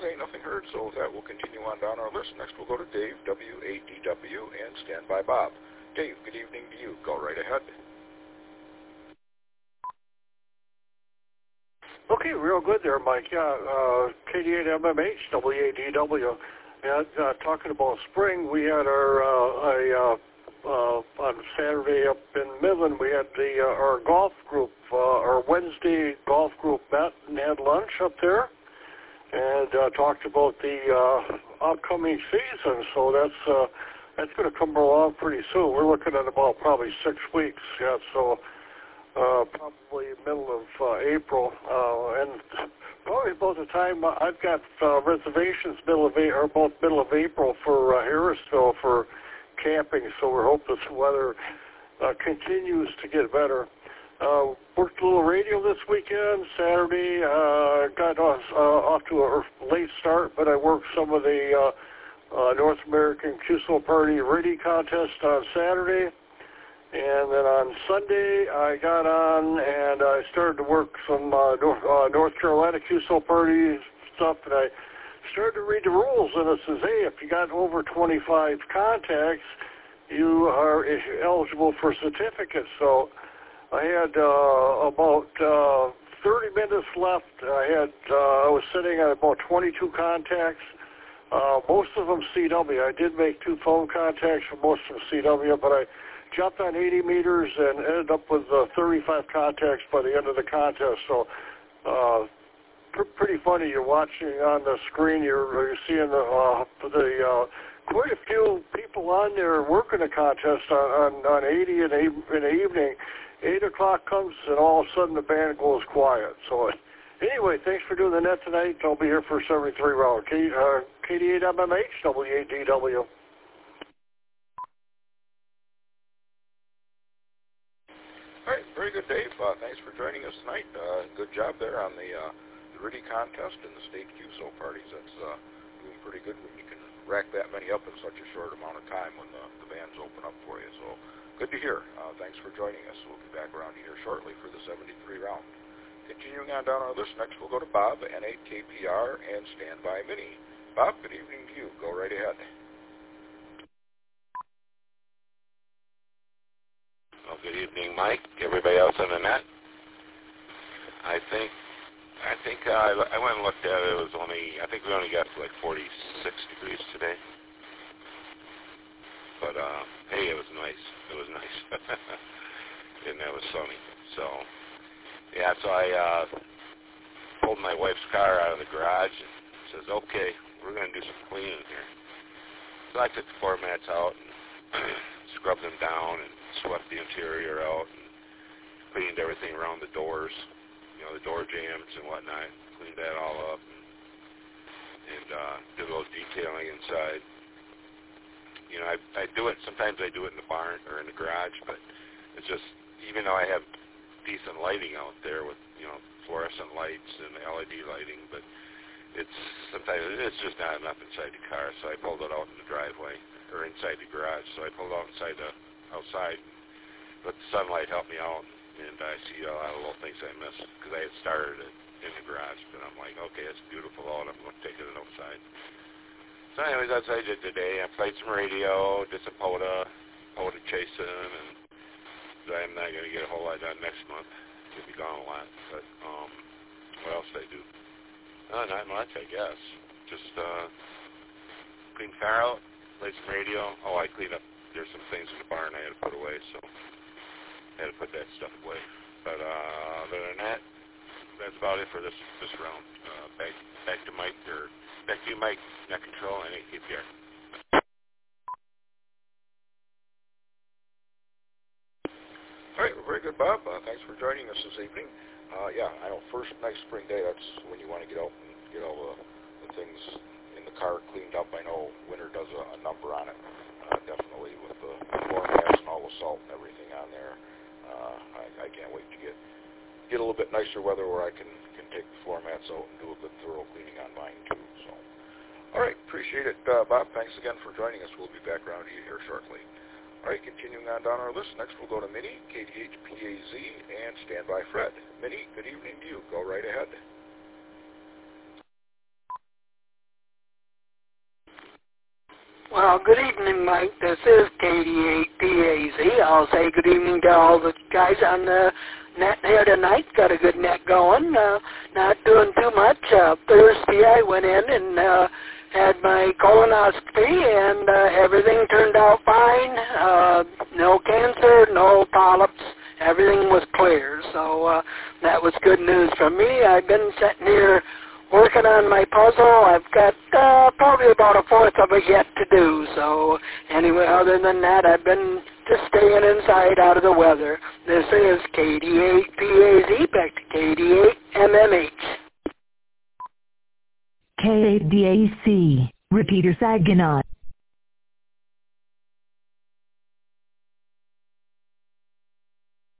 ain't nothing heard, so that will continue on down our list. Next we'll go to Dave, WADW, and stand by Bob. Dave, good evening to you. Go right ahead. Okay, real good there, Mike. Yeah, KD8MMH, WADW. And talking about spring, we had our on Saturday up in Midland, we had our golf group, our Wednesday golf group met and had lunch up there, and talked about the upcoming season. So that's going to come along pretty soon. We're looking at about probably 6 weeks. Yeah, so probably middle of April, and probably about the time I've got reservations middle of April for Harrisville for camping, so we're hoping the weather continues to get better. Worked a little radio this weekend. Saturday, got off to a late start, but I worked some of the North American QSO Party Radio contest on Saturday. And then on Sunday, I got on and I started to work some North Carolina QSO Party stuff, and I started to read the rules, and it says, hey, if you got over 25 contacts, you are eligible for certificates. So I had about 30 minutes left. I was sitting at about 22 contacts, most of them CW. I did make 2 phone contacts for most of them CW, but I jumped on 80 meters and ended up with 35 contacts by the end of the contest. So pretty funny. You're watching on the screen. You're seeing quite a few people on there working a contest on 80 in the evening. 8 o'clock comes and all of a sudden the band goes quiet. So anyway, thanks for doing the net tonight. I'll be here for 73 round. KD8MMH, WADW. All right, very good, Dave. Thanks for joining us tonight. Good job there on the RIDI contest and the state QSO parties. That's doing pretty good when you can rack that many up in such a short amount of time when the bands open up for you. So good to hear. Thanks for joining us. We'll be back around here shortly for the 73 round. Continuing on down our list, next we'll go to Bob, N8KPR, and Standby Mini. Bob, good evening to you. Go right ahead. Well, good evening, Mike. Everybody else on the net. I think I went and looked at it. It was I think we only got to like 46 degrees today. But hey, it was nice. It was nice, and it was sunny. So yeah, so I pulled my wife's car out of the garage and says, "Okay, we're going to do some cleaning here." So I took the floor mats out and scrubbed them down and swept the interior out and cleaned everything around the doors, the door jambs and whatnot, cleaned that all up and did a little detailing inside. I do it, sometimes I do it in the barn or in the garage, but it's just, even though I have decent lighting out there with, fluorescent lights and LED lighting, but sometimes it's just not enough inside the car, so I pulled it out in the driveway, or inside the garage, so I pulled it out outside, let the sunlight help me out, and I see a lot of little things I missed, because I had started it in the garage, but I'm like, okay, it's beautiful out, I'm going to take it outside. So anyways, that's what I did today. I played some radio, did some POTA chasing, and I'm not going to get a whole lot done next month. It'll be gone a lot, but what else did I do? Not much, I guess. Just cleaned the car out, played some radio. Oh, I cleaned up. There's some things in the barn I had to put away, so I had to put that stuff away. But other than that, that's about it for this round. Back to Mike, or back to you, Mike, net control, and KPR. All right, very good, Bob. Thanks for joining us this evening. Yeah, I know, first nice spring day, that's when you want to get out and get all the things in the car cleaned up. I know winter does a number on it, definitely, with the floor mats and all the salt and everything on there. I can't wait to get a little bit nicer weather where I can take the floor mats out and do a good thorough cleaning on mine, too. So, all right, appreciate it, Bob. Thanks again for joining us. We'll be back around to you here shortly. All right, continuing on down our list, next we'll go to Minnie, KDHPAZ, and Standby Fred. Minnie, good evening to you. Go right ahead. Good evening, Mike. This is KD8PAZ. I'll say good evening to all the guys on the net here tonight. Got a good net going. Not doing too much. Thursday I went in and had my colonoscopy, and everything turned out fine. No cancer, no polyps. Everything was clear. So that was good news for me. I've been sitting here working on my puzzle. I've got probably about a fourth of it yet to do. So anyway, other than that, I've been just staying inside out of the weather. This is KD8PAZ, back to KD8MMH. K8DAC, repeater Saginaw.